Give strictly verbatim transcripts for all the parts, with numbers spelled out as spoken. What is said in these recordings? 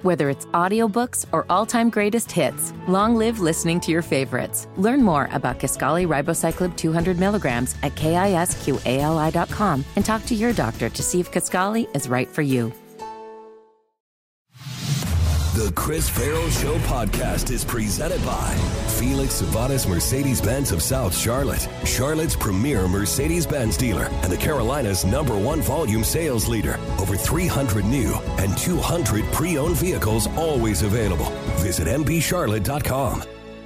Whether it's audiobooks or all-time greatest hits, long live listening to your favorites. Learn more about Kisqali Ribociclib two hundred milligrams at kisqali dot com and talk to your doctor to see if Kisqali is right for you. The Chris Farrell Show podcast is presented by Felix Sabates Mercedes-Benz of South Charlotte, Charlotte's premier Mercedes-Benz dealer and the Carolinas' number one volume sales leader. Over three hundred new and two hundred pre-owned vehicles always available. Visit m b charlotte dot com.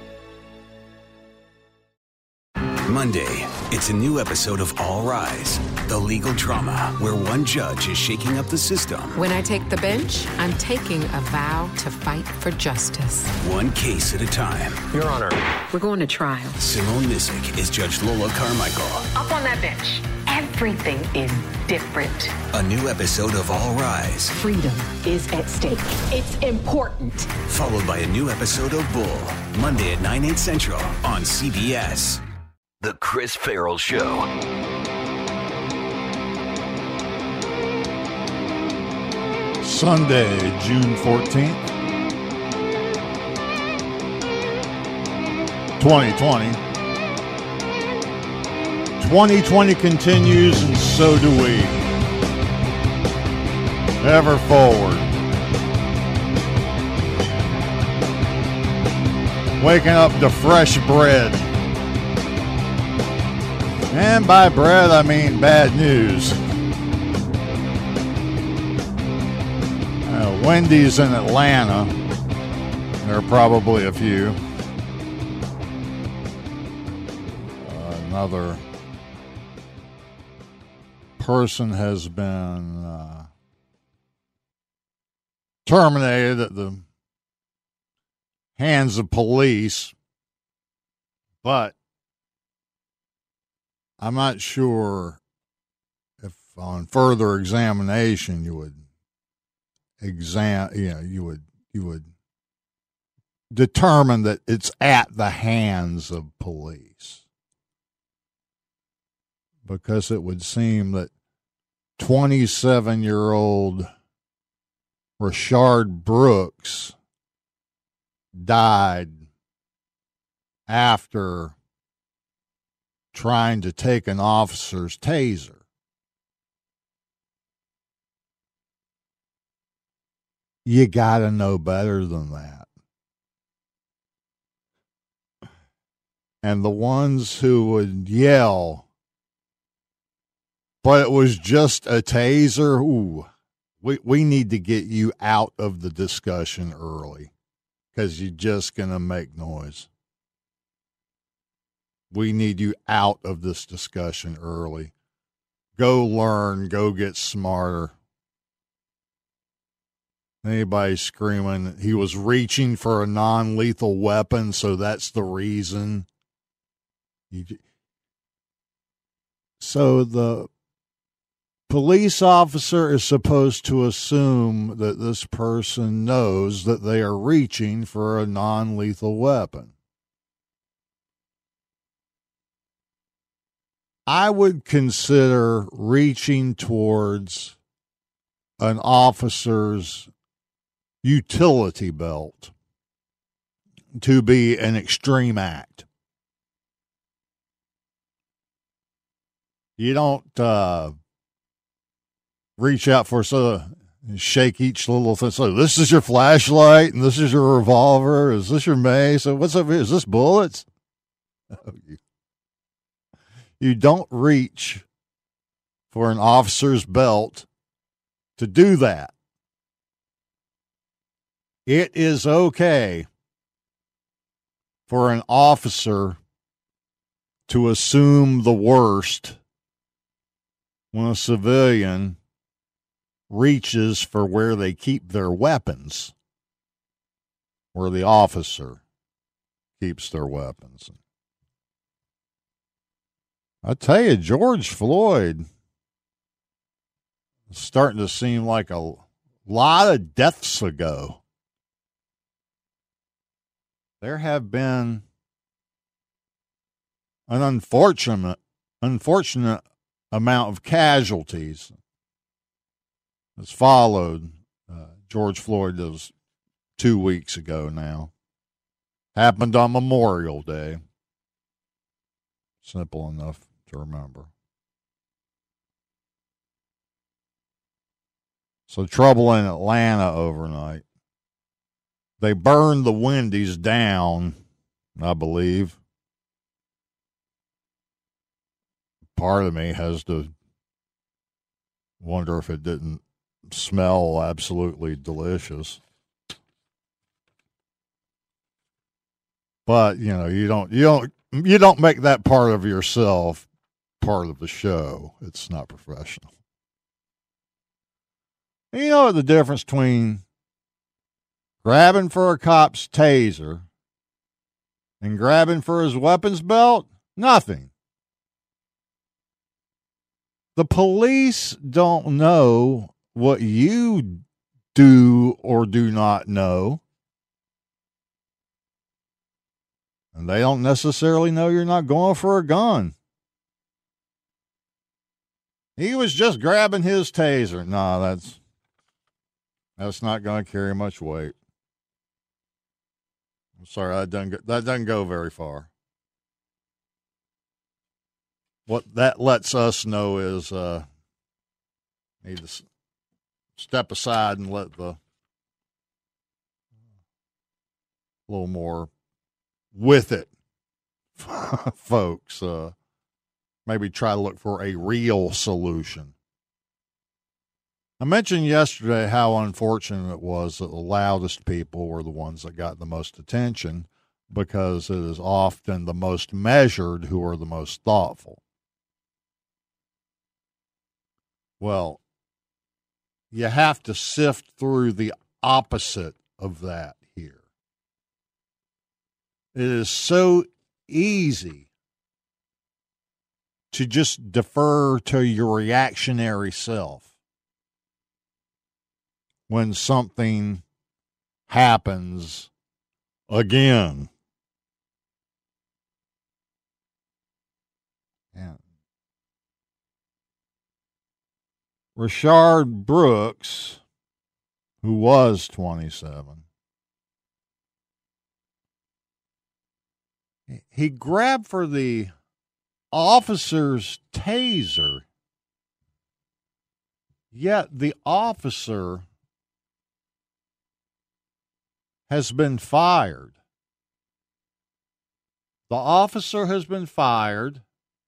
Monday, it's a new episode of All Rise, the legal drama where one judge is shaking up the system. When I take the bench, I'm taking a vow to fight for justice. One case at a time. Your Honor. We're going to trial. Simone Missick is Judge Lola Carmichael. Up on that bench. Everything is different. A new episode of All Rise. Freedom is at stake. It's important. Followed by a new episode of Bull. Monday at nine, eight central on C B S. The Chris Farrell Show. Sunday, June fourteenth, twenty twenty. twenty twenty continues, and so do we. Ever forward. Waking up to fresh bread. And by bread, I mean bad news. Uh, Wendy's in Atlanta. There are probably a few. Uh, another person has been uh, terminated at the hands of police, but I'm not sure if on further examination you would exam, you know, you would you would determine that it's at the hands of police, because it would seem that twenty-seven-year-old Rashard Brooks died after trying to take an officer's taser. You got to know better than that. And the ones who would yell, but it was just a taser, ooh, we, we need to get you out of the discussion early, because you're just going to make noise. We need you out of this discussion early. Go learn. Go get smarter. Anybody screaming he was reaching for a non-lethal weapon, so that's the reason. You, so the police officer is supposed to assume that this person knows that they are reaching for a non-lethal weapon. I would consider reaching towards an officer's utility belt to be an extreme act. You don't uh, reach out for so shake each little thing. So this is your flashlight, and this is your revolver. Is this your mace? So what's up here? Is this bullets? Oh, you. You don't reach for an officer's belt to do that. It is okay for an officer to assume the worst when a civilian reaches for where they keep their weapons, where the officer keeps their weapons. I tell you, George Floyd is starting to seem like a lot of deaths ago. There have been an unfortunate, unfortunate amount of casualties that's followed uh, George Floyd. Those two weeks ago now. Happened on Memorial Day. Simple enough to remember. So trouble in Atlanta overnight. They burned the Wendy's down, I believe. Part of me has to wonder if it didn't smell absolutely delicious. But, you know, you don't you don't you don't make that part of yourself part of the show. It's not professional. And you know what the difference between grabbing for a cop's taser and grabbing for his weapons belt? Nothing. The police don't know what you do or do not know. And they don't necessarily know you're not going for a gun. He was just grabbing his taser. No, that's that's not going to carry much weight. I'm sorry, that doesn't go, that doesn't go very far. What that lets us know is uh, need to s- step aside and let the little more with it folks uh, maybe try to look for a real solution. I mentioned yesterday how unfortunate it was that the loudest people were the ones that got the most attention, because it is often the most measured who are the most thoughtful. Well, you have to sift through the opposite of that here. It is so easy to just defer to your reactionary self when something happens again. Yeah. Rashard Brooks, who was twenty-seven, he grabbed for the officer's taser, yet the officer has been fired. The officer has been fired,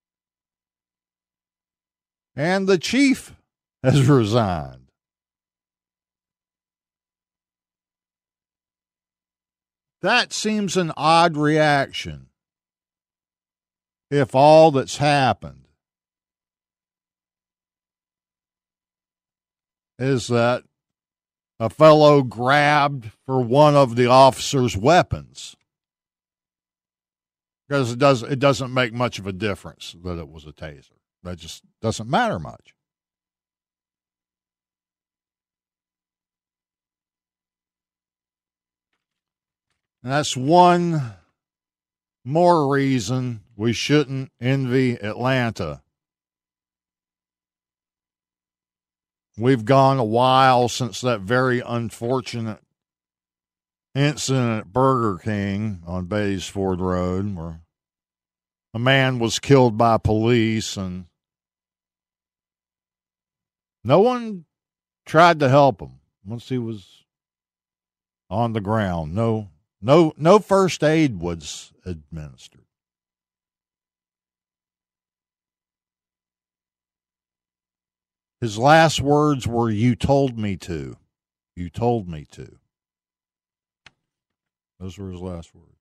and the chief has resigned. That seems an odd reaction if all that's happened is that a fellow grabbed for one of the officer's weapons. Because it does it doesn't make much of a difference that it was a taser. That just doesn't matter much. And that's one more reason we shouldn't envy Atlanta. We've gone a while since that very unfortunate incident at Burger King on Baysford Road where a man was killed by police and no one tried to help him once he was on the ground. No No, no first aid was administered. His last words were, "You told me to. You told me to." Those were his last words.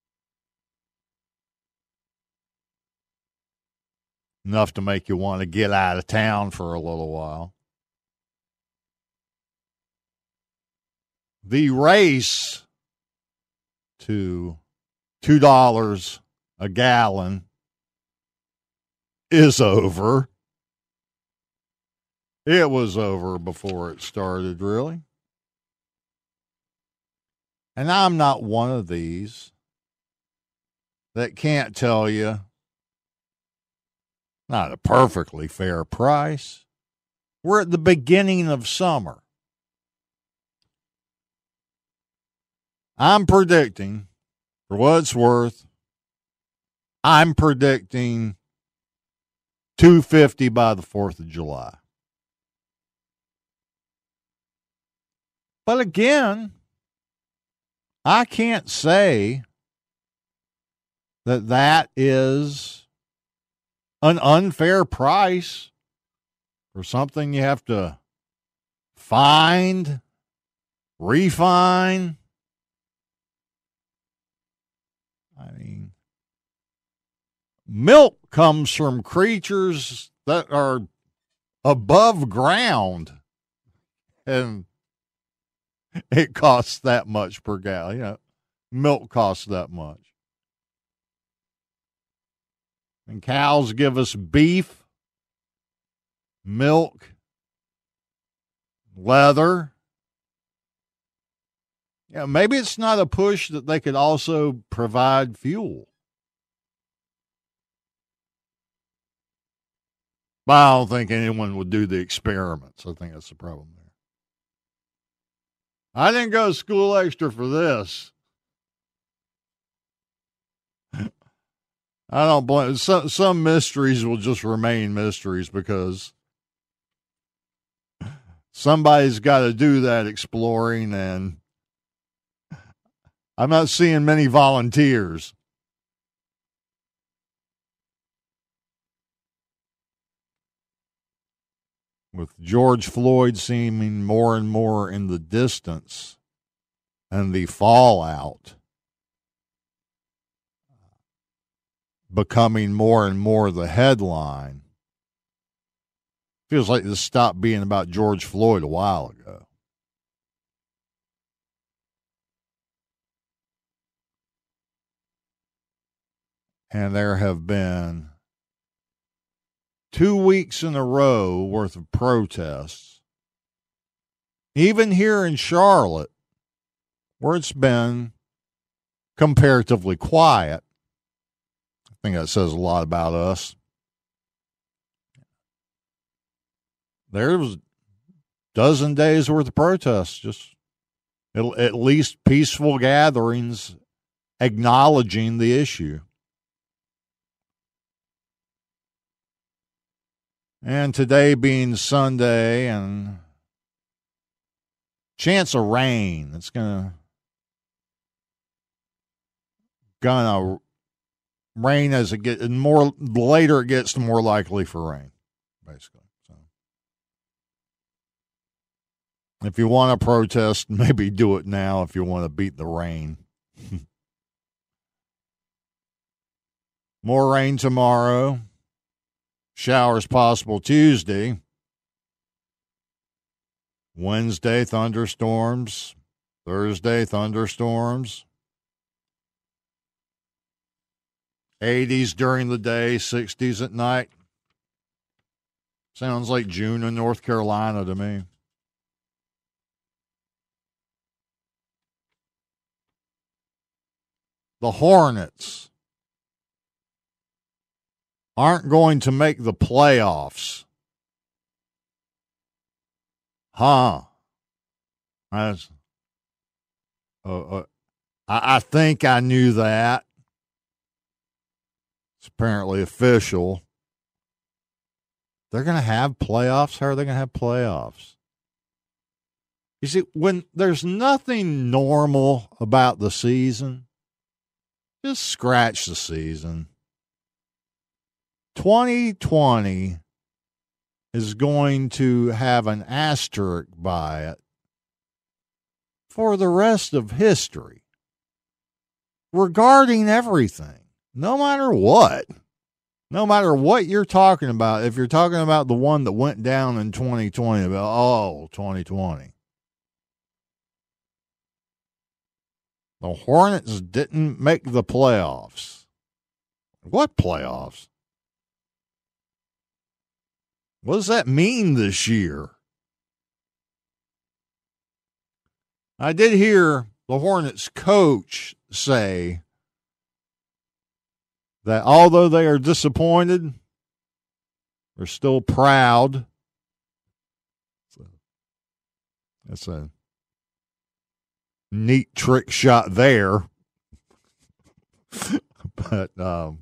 Enough to make you want to get out of town for a little while. The race to two dollars a gallon is over. It was over before it started, really. And I'm not one of these that can't tell you not a perfectly fair price. We're at the beginning of summer. I'm predicting, for what it's worth, I'm predicting two fifty by the fourth of July. But again, I can't say that that is an unfair price for something you have to find, refine. I mean, milk comes from creatures that are above ground, and it costs that much per gallon. You know, milk costs that much. And cows give us beef, milk, leather. Yeah, maybe it's not a push that they could also provide fuel. But I don't think anyone would do the experiments. I think that's the problem there. I didn't go to school extra for this. I don't blame. Some, some mysteries will just remain mysteries because somebody's got to do that exploring, and I'm not seeing many volunteers. With George Floyd seeming more and more in the distance and the fallout becoming more and more the headline, feels like this stopped being about George Floyd a while ago. And there have been two weeks in a row worth of protests, even here in Charlotte, where it's been comparatively quiet. I think that says a lot about us. There was a dozen days worth of protests, just at least peaceful gatherings acknowledging the issue. And today being Sunday and chance of rain, it's gonna gonna rain as it gets, and more the later it gets, the more likely for rain, basically. So, if you want to protest, maybe do it now. If you want to beat the rain, more rain tomorrow. Showers possible Tuesday. Wednesday, thunderstorms. Thursday, thunderstorms. eighties during the day, sixties at night. Sounds like June in North Carolina to me. The Hornets aren't going to make the playoffs. Huh. That's, uh, uh, I, I think I knew that. It's apparently official. They're going to have playoffs? How are they going to have playoffs? You see, when there's nothing normal about the season, just scratch the season. twenty twenty is going to have an asterisk by it for the rest of history regarding everything, no matter what. No matter what you're talking about, if you're talking about the one that went down in twenty twenty, about, oh, twenty twenty. The Hornets didn't make the playoffs. What playoffs? What does that mean this year? I did hear the Hornets coach say that although they are disappointed, they're still proud. So that's a neat trick shot there. But um,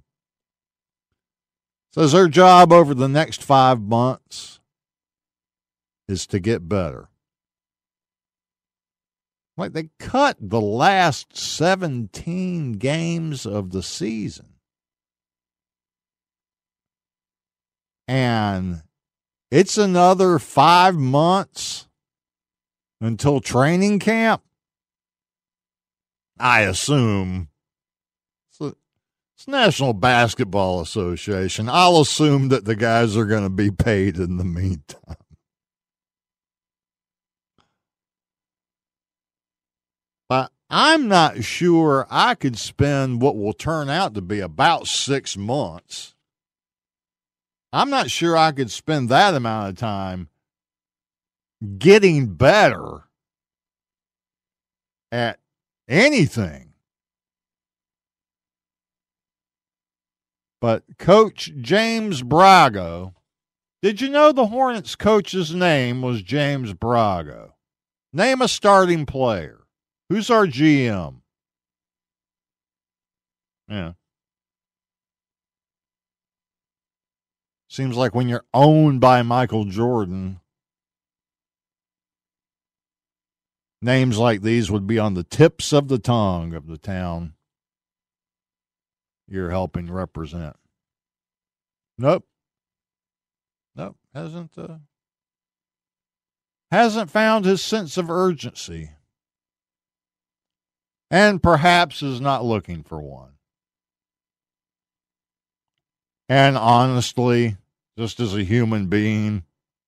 says their job over the next five months is to get better. Like, they cut the last seventeen games of the season. And it's another five months until training camp. I assume. It's, it's National Basketball Association. I'll assume that the guys are going to be paid in the meantime. But I'm not sure I could spend what will turn out to be about six months. I'm not sure I could spend that amount of time getting better at anything. But Coach James Brago, did you know the Hornets coach's name was James Brago? Name a starting player. Who's our G M? Yeah. Seems like when you're owned by Michael Jordan, names like these would be on the tips of the tongue of the town you're helping represent. Nope. Nope. Hasn't, uh, hasn't found his sense of urgency. And perhaps is not looking for one. And honestly, just as a human being,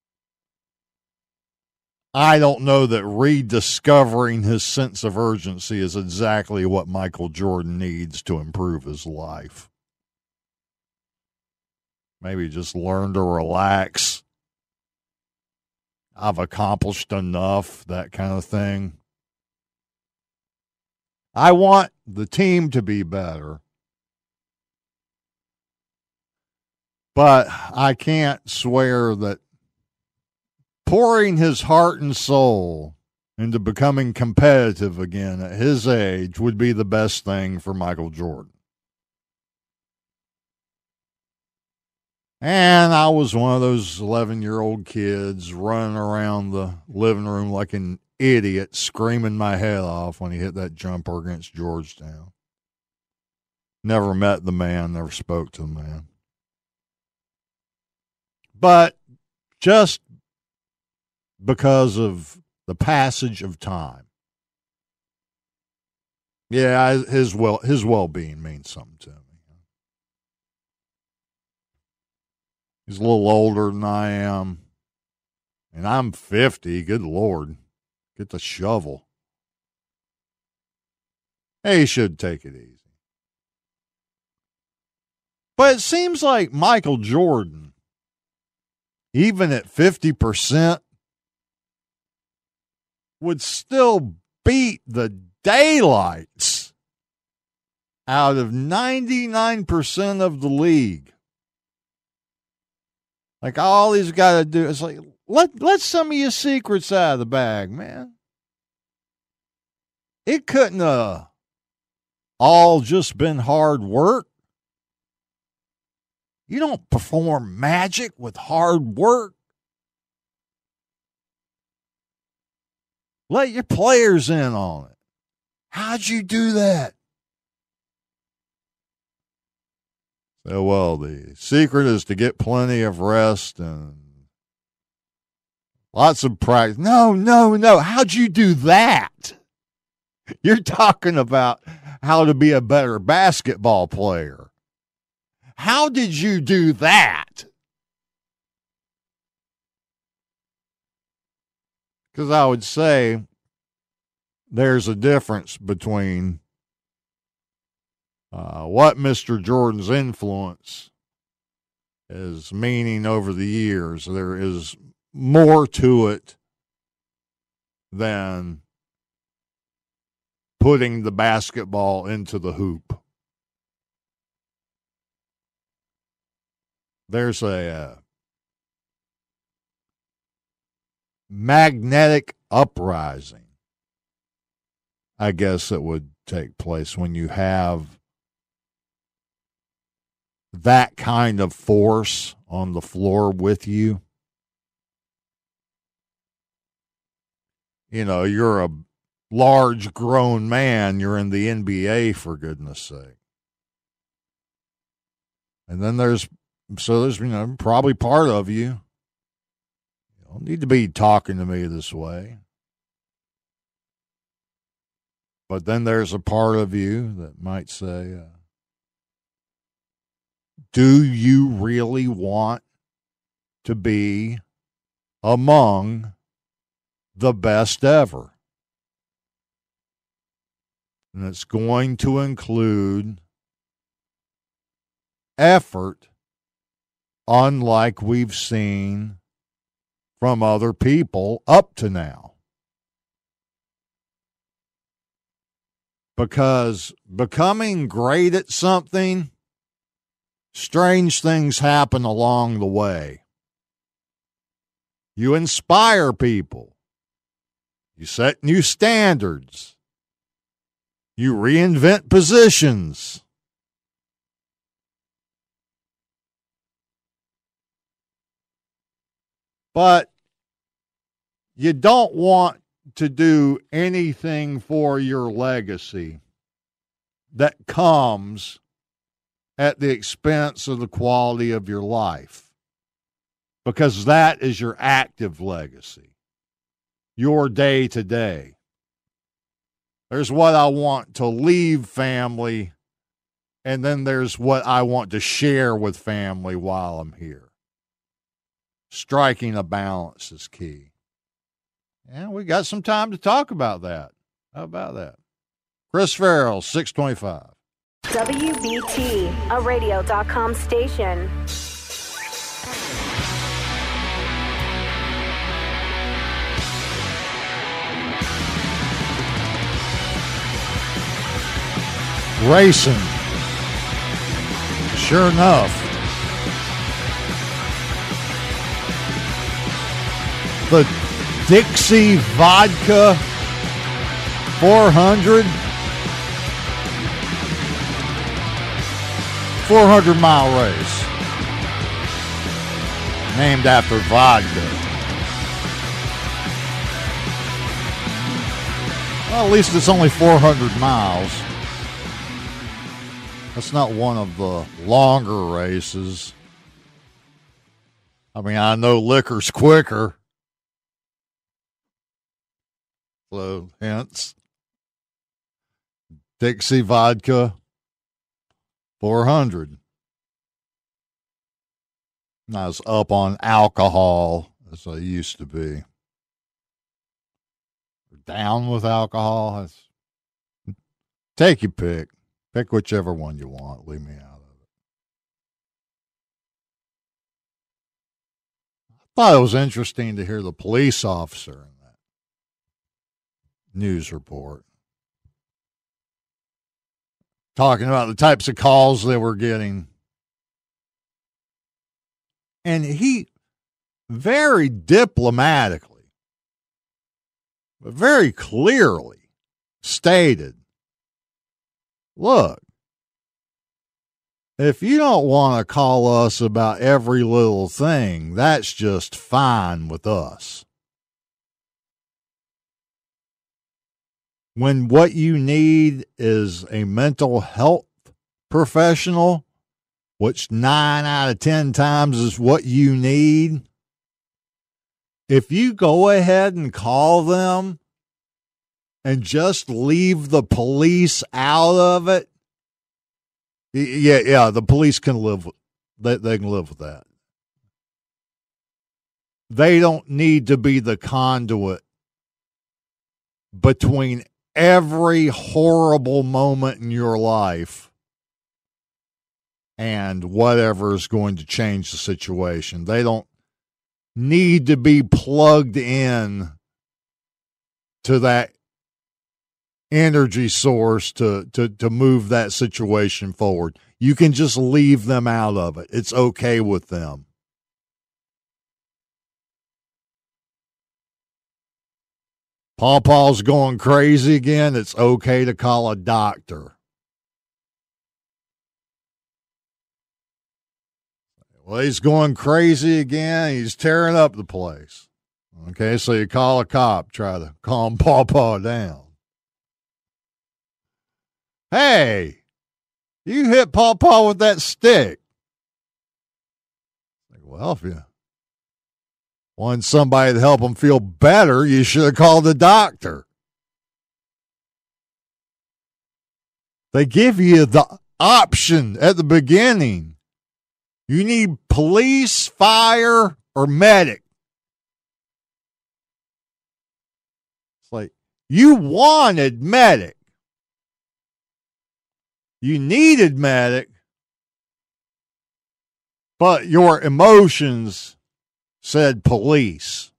I don't know that rediscovering his sense of urgency is exactly what Michael Jordan needs to improve his life. Maybe just learn to relax. I've accomplished enough, that kind of thing. I want the team to be better. But I can't swear that pouring his heart and soul into becoming competitive again at his age would be the best thing for Michael Jordan. And I was one of those eleven-year-old kids running around the living room like an idiot, screaming my head off when he hit that jumper against Georgetown. Never met the man, never spoke to the man. But just because of the passage of time, yeah, his well his well-being means something to me. He's a little older than I am, and I'm fifty. Good Lord, get the shovel. Hey, he should take it easy. But it seems like Michael Jordan, even at fifty percent, would still beat the daylights out of ninety-nine percent of the league. Like, all he's got to do is, like, let, let some of your secrets out of the bag, man. It couldn't have all just been hard work. You don't perform magic with hard work. Let your players in on it. How'd you do that? So, well, the secret is to get plenty of rest and lots of practice. No, no, no. How'd you do that? You're talking about how to be a better basketball player. How did you do that? Because I would say there's a difference between uh, what Mister Jordan's influence is meaning over the years. There is more to it than putting the basketball into the hoop. There's a uh, magnetic uprising I guess it would take place when you have that kind of force on the floor with you. You know, you're a large grown man, you're in the N B A, for goodness sake. And then there's, so there's, you know, probably part of you, you don't need to be talking to me this way. But then there's a part of you that might say, uh, do you really want to be among the best ever? And it's going to include effort unlike we've seen from other people up to now. Because becoming great at something, strange things happen along the way. You inspire people. You set new standards. You reinvent positions. But you don't want to do anything for your legacy that comes at the expense of the quality of your life, because that is your active legacy, your day to day. There's what I want to leave family, and then there's what I want to share with family while I'm here. Striking a balance is key. And we got some time to talk about that. How about that? Chris Farrell, six twenty-five. W B T, a radio dot com station. Racing. Sure enough. The Dixie Vodka four hundred. four hundred mile race. Named after vodka. Well, at least it's only four hundred miles. That's not one of the longer races. I mean, I know liquor's quicker. So, hence, Dixie Vodka four hundred. Not as up on alcohol as I used to be. Down with alcohol. That's, take your pick. Pick whichever one you want. Leave me out of it. I thought it was interesting to hear the police officer in that news report talking about the types of calls they were getting. And he very diplomatically, but very clearly stated, look, if you don't want to call us about every little thing, that's just fine with us. When what you need is a mental health professional, which nine out of ten times is what you need, if you go ahead and call them and just leave the police out of it, yeah, yeah, the police can live with, they, they can live with that. They don't need to be the conduit between every horrible moment in your life and whatever is going to change the situation. They don't need to be plugged in to that energy source to, to, to move that situation forward. You can just leave them out of it. It's okay with them. Paw Paw's going crazy again. It's okay to call a doctor. Well, he's going crazy again. He's tearing up the place. Okay, so you call a cop, try to calm Paw Paw down. Hey, you hit Paw Paw with that stick. Well, if you want somebody to help him feel better, you should have called the doctor. They give you the option at the beginning. You need police, fire, or medic. It's like, you wanted medic. You needed medic, but your emotions said police.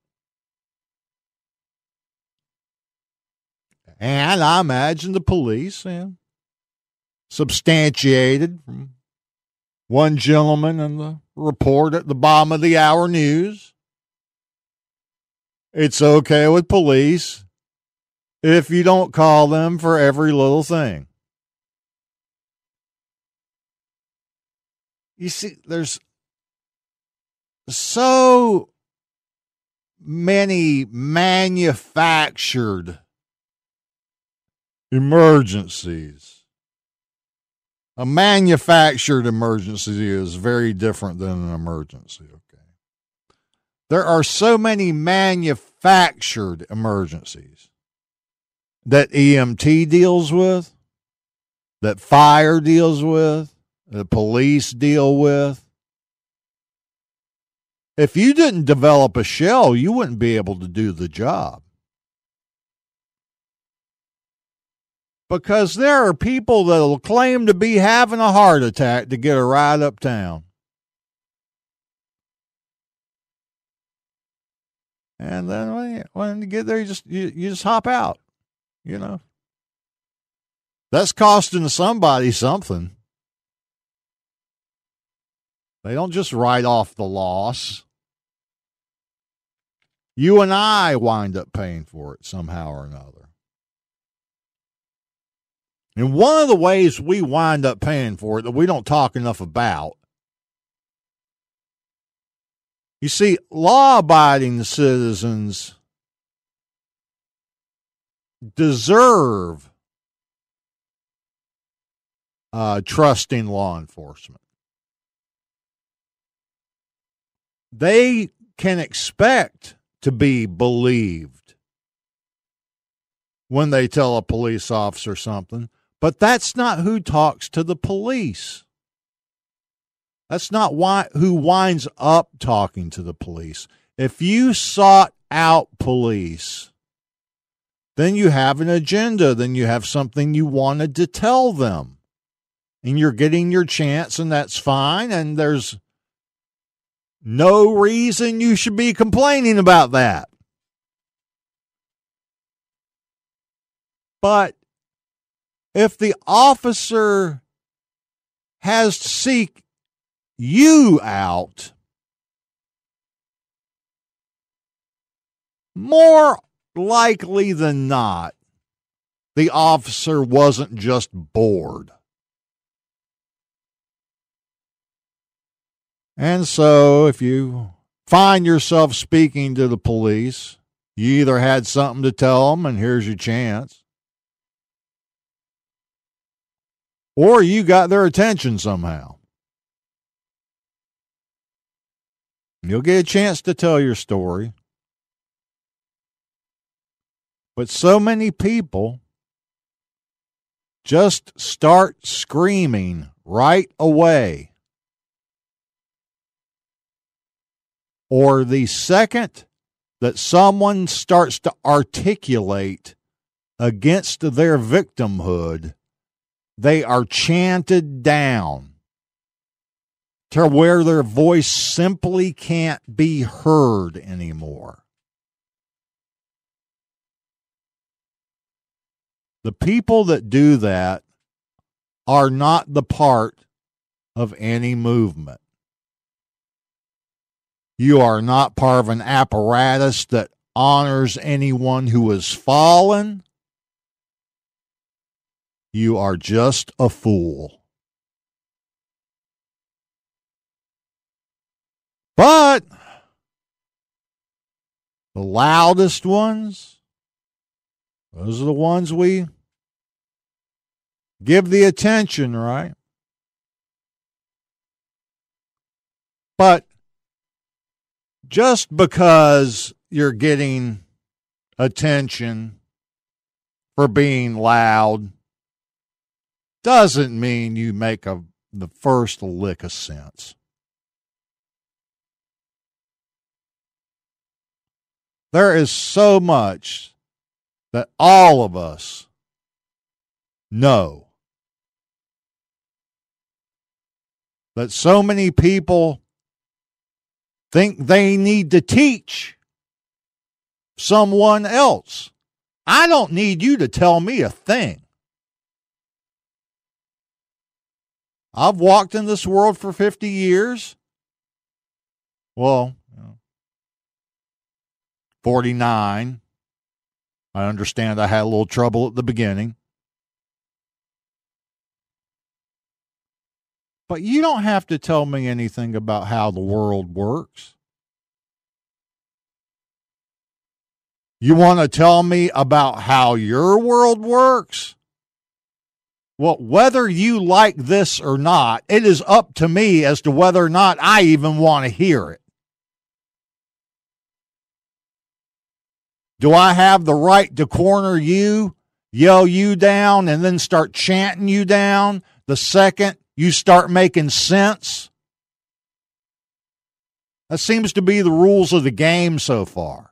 And I imagine the police, yeah, substantiated from one gentleman in the report at the bottom of the hour news. It's okay with police if you don't call them for every little thing. You see, there's so many manufactured emergencies. A manufactured emergency is very different than an emergency, okay? There are so many manufactured emergencies that E M T deals with, that fire deals with, the police deal with. If you didn't develop a shell, you wouldn't be able to do the job. Because there are people that will claim to be having a heart attack to get a ride uptown. And then when you, when you get there, you just you, you just hop out, you know. That's costing somebody something. They don't just write off the loss. You and I wind up paying for it somehow or another. And one of the ways we wind up paying for it that we don't talk enough about, you see, law-abiding citizens deserve uh, trusting law enforcement. They can expect to be believed when they tell a police officer something, but that's not who talks to the police. That's not why who winds up talking to the police. If you sought out police, then you have an agenda, then you have something you wanted to tell them. And you're getting your chance, and that's fine, and there's no reason you should be complaining about that. But if the officer has to seek you out, more likely than not, the officer wasn't just bored. And so if you find yourself speaking to the police, you either had something to tell them, and here's your chance, or you got their attention somehow. You'll get a chance to tell your story. But so many people just start screaming right away. Or the second that someone starts to articulate against their victimhood, they are chanted down to where their voice simply can't be heard anymore. The people that do that are not the part of any movement. You are not part of an apparatus that honors anyone who has fallen, you are just a fool. But the loudest ones, those are the ones we give the attention, right? But just because you're getting attention for being loud doesn't mean you make a, the first lick of sense. There is so much that all of us know, that so many people think they need to teach someone else. I don't need you to tell me a thing. I've walked in this world for fifty years. Well, forty-nine. I understand I had a little trouble at the beginning. But you don't have to tell me anything about how the world works. You want to tell me about how your world works? Well, whether you like this or not, it is up to me as to whether or not I even want to hear it. Do I have the right to corner you, yell you down, and then start chanting you down the second you start making sense? That seems to be the rules of the game so far.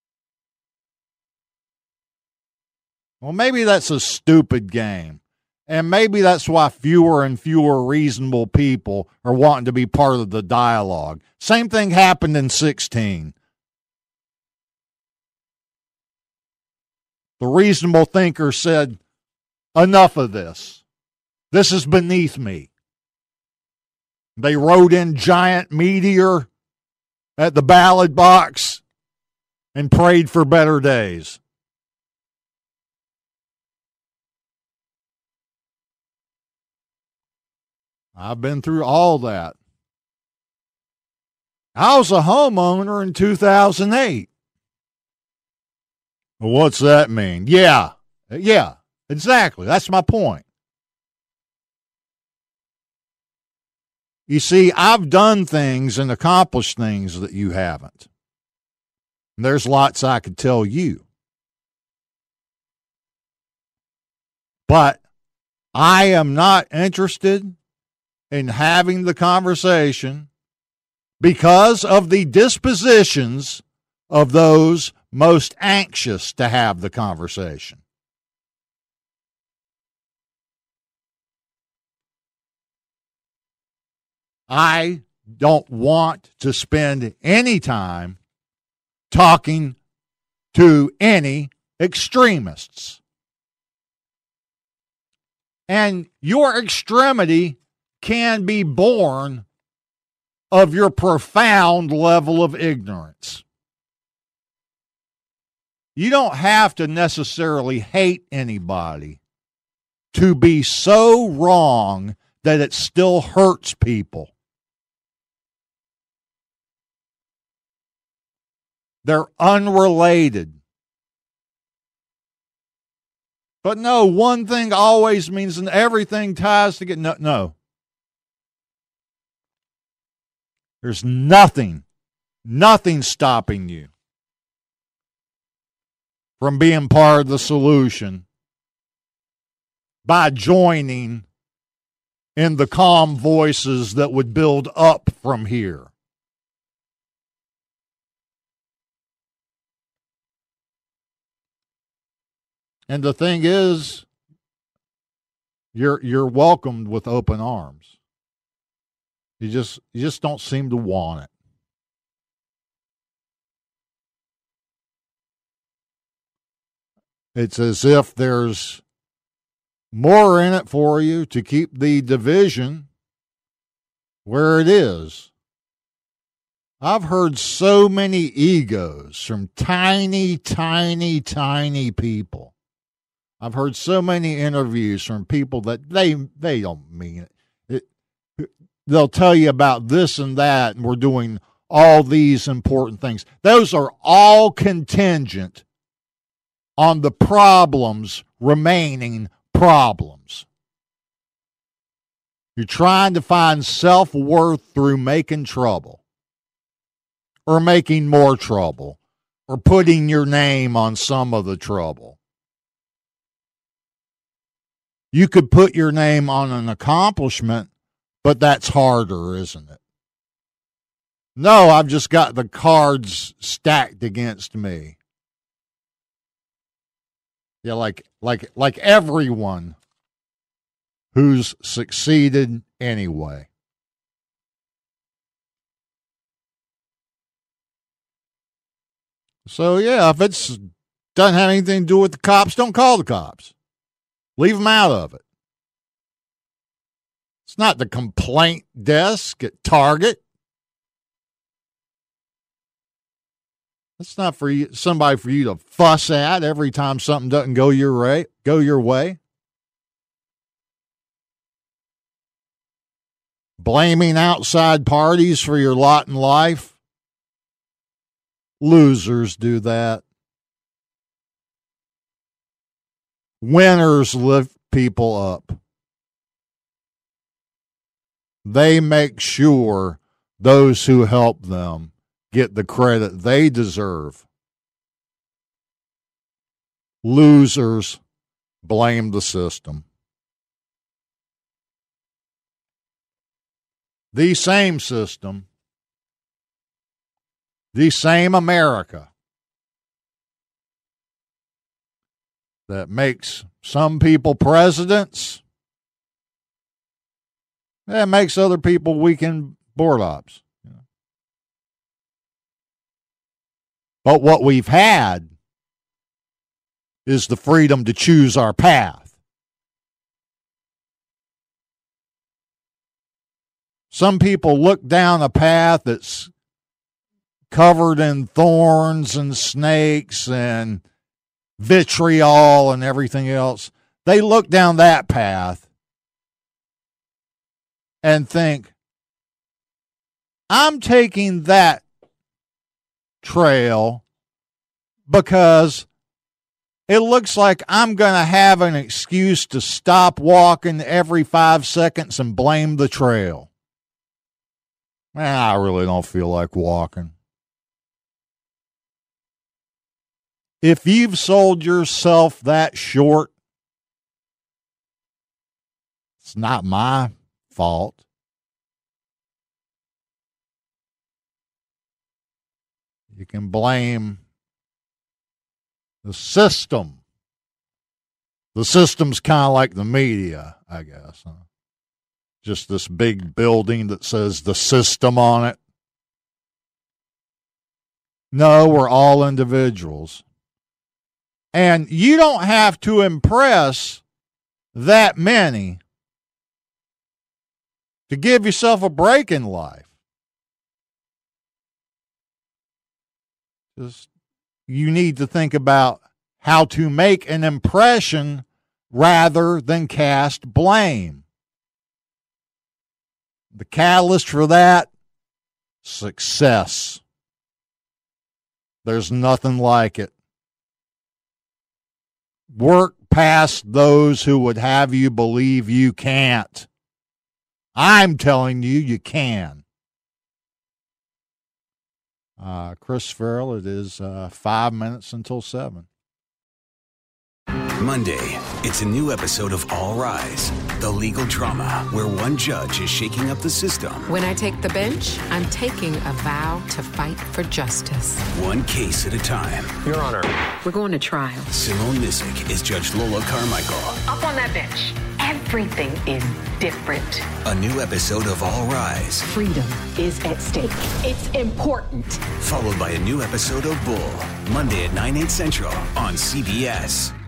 Well, maybe that's a stupid game. And maybe that's why fewer and fewer reasonable people are wanting to be part of the dialogue. Same thing happened in sixteen. The reasonable thinker said, enough of this. This is beneath me. They wrote in giant meteor at the ballot box and prayed for better days. I've been through all that. I was a homeowner in two thousand eight. Well, what's that mean? Yeah, yeah, exactly. That's my point. You see, I've done things and accomplished things that you haven't. And there's lots I could tell you. But I am not interested in having the conversation because of the dispositions of those most anxious to have the conversation. I don't want to spend any time talking to any extremists. And your extremity can be born of your profound level of ignorance. You don't have to necessarily hate anybody to be so wrong that it still hurts people. They're unrelated. But no, one thing always means and everything ties together. No, no. There's nothing, nothing stopping you from being part of the solution by joining in the calm voices that would build up from here. And the thing is, you're you're welcomed with open arms. You just you just don't seem to want it. It's as if there's more in it for you to keep the division where it is. I've heard so many egos from tiny, tiny, tiny people. I've heard so many interviews from people that they they don't mean it. it. They'll tell you about this and that, and we're doing all these important things. Those are all contingent on the problems remaining problems. You're trying to find self-worth through making trouble, or making more trouble, or putting your name on some of the trouble. You could put your name on an accomplishment, but that's harder, isn't it? No, I've just got the cards stacked against me. Yeah, like like like everyone who's succeeded anyway. So, yeah, if it's doesn't have anything to do with the cops, don't call the cops. Leave them out of it. It's not the complaint desk at Target. It's not for you, somebody for you to fuss at every time something doesn't go your way. Go your way. Blaming outside parties for your lot in life. Losers do that. Winners lift people up. They make sure those who help them get the credit they deserve. Losers blame the system. The same system, the same America that makes some people presidents, that makes other people weekend board ops. But what we've had is the freedom to choose our path. Some people look down a path that's covered in thorns and snakes and vitriol and everything else. They look down that path and think, I'm taking that trail because it looks like I'm going to have an excuse to stop walking every five seconds and blame the trail. Man, I really don't feel like walking. If you've sold yourself that short, it's not my fault. You can blame the system. The system's kind of like the media, I guess. Huh? Just this big building that says the system on it. No, we're all individuals. And you don't have to impress that many to give yourself a break in life. Just, you need to think about how to make an impression rather than cast blame. The catalyst for that, success. There's nothing like it. Work past those who would have you believe you can't. I'm telling you, you can. Uh, Chris Farrell, it is uh, five minutes until seven. Monday, it's a new episode of All Rise, the legal drama where one judge is shaking up the system. When I take the bench, I'm taking a vow to fight for justice. One case at a time. Your Honor. We're going to trial. Simone Missick is Judge Lola Carmichael. Up on that bench. Everything is different. A new episode of All Rise. Freedom is at stake. It's important. Followed by a new episode of Bull. Monday at nine, eight central on C B S.